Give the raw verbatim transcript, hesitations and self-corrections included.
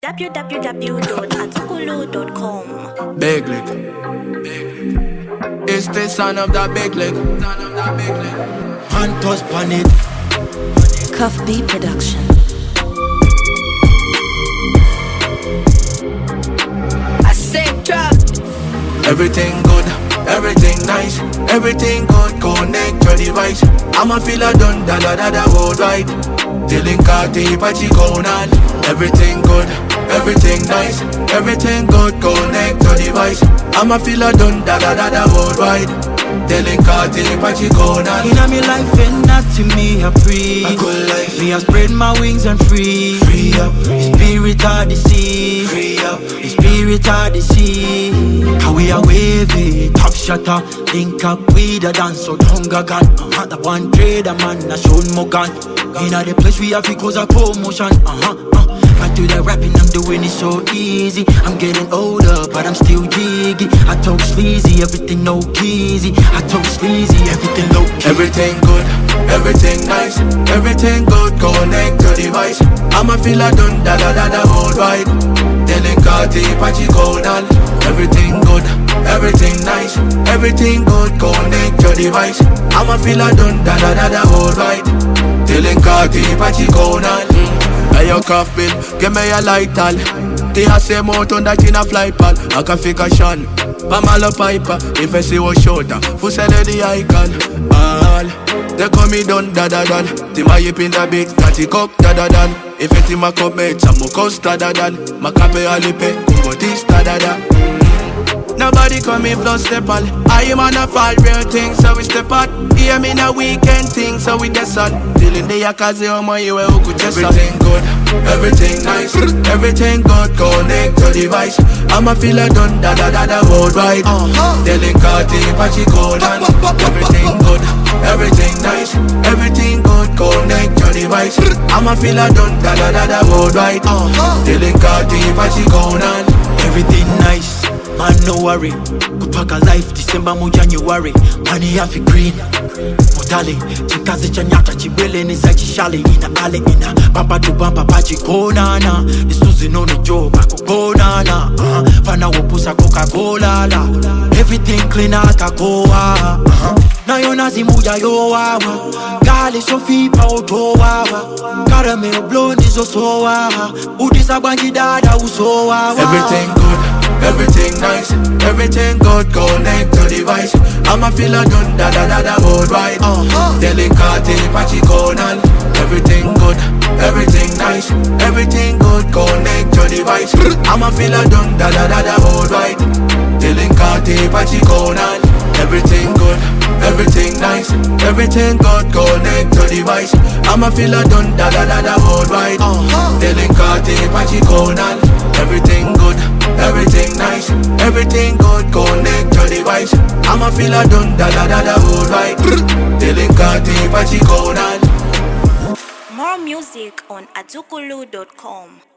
w w w dot atukulu dot com. Big Lick. It's the son of that Big Lick. Pantos pan it. Cuff B Production. I said drop. Everything good, everything nice, everything good, connect your device. I'ma feel a done, da da da da worldwide. Dealing Carti, Pachi, Conan. Everything good, everything nice, everything good, connect your device. I'ma feel a done, da da da da worldwide. Dealing Carti, Pachi, Conan. Inna me life and not to me a free. A good life. Me a spread my wings and free. Free up, The spirit of the sea. free up. The spirit of the sea. How we are wavy, top shutter. Link up with a dance so hunger gun. Uh-huh. The one trader man a show more gun. Inna the place we have it cause a promotion. Uh-huh. Uh. Back to the rapping, I'm doing it so easy. I'm getting older, but I'm still jiggy. I talk sleazy, everything no keezy. I talk sleazy, everything low key. Everything good, everything nice, everything good, connect your device. I'ma feel a done, da da da da worldwide. Dealing Carti, Pachi, Conan. Everything good, everything nice, everything good, connect your device. I'ma feel a done, da da da da worldwide. Dealing Carti, Pachi, Conan. Hey yo cough bill, give me a light all. They have same out on that in a fly pal. I can fake a shun, Pamela Piper. If I see what shorter, for sell the icon. All they call me done da da da. They my hip in the big, natty cock da da da. If it in my cup mates, I'm more cost da da da. My cape alipe, kumbo this da da da. Nobody come in flow step on. I am on a fall real thing, so we step out. Hear me na weekend thing, so we des on. Till in the yakazi on my way, who could just everything good, everything nice, everything good, connect your device. I'ma feel a done, da da da da worldwide. Telling Carti, Pachi, Conan. Everything good, everything nice, everything good, connect your device. I'ma feel a done, da da da da worldwide. Telling Carti, Pachi, Conan. Everything nice, man no worry. Kupaka life December mo January. Money have green. Modali, chikaze chanyata chibele ni za chishali. Ina ale ina, bamba to bamba Pachi, Conan. Isuzi no no job, ako Conan. uh-huh. Fana wopusa Coca-Cola la. Everything clean akakoa. uh-huh. Na yo nazimu ya yo wawa. Gali sofi pa otowawa. Caramel blonde is osowa. Udisa bangi dada usowa. Everything good, everything nice, everything good, connect your device. I'ma feel a done, da da da da worldwide. Telling Carti, Pachi, Conan. Everything good, everything nice, everything good, connect your device. I'ma feel a done, da da da da worldwide. Telling Carti, Pachi, Conan. Everything good, everything nice, everything good, connect your device. I'ma feel a done, da da da da worldwide. Telling Carti, Pachi, Conan. Everything good, everything nice, everything good, connect your device. I'ma feel a done, da da da da worldwide. Telling Carti, Pachi, Conan. More music on atukulu dot com.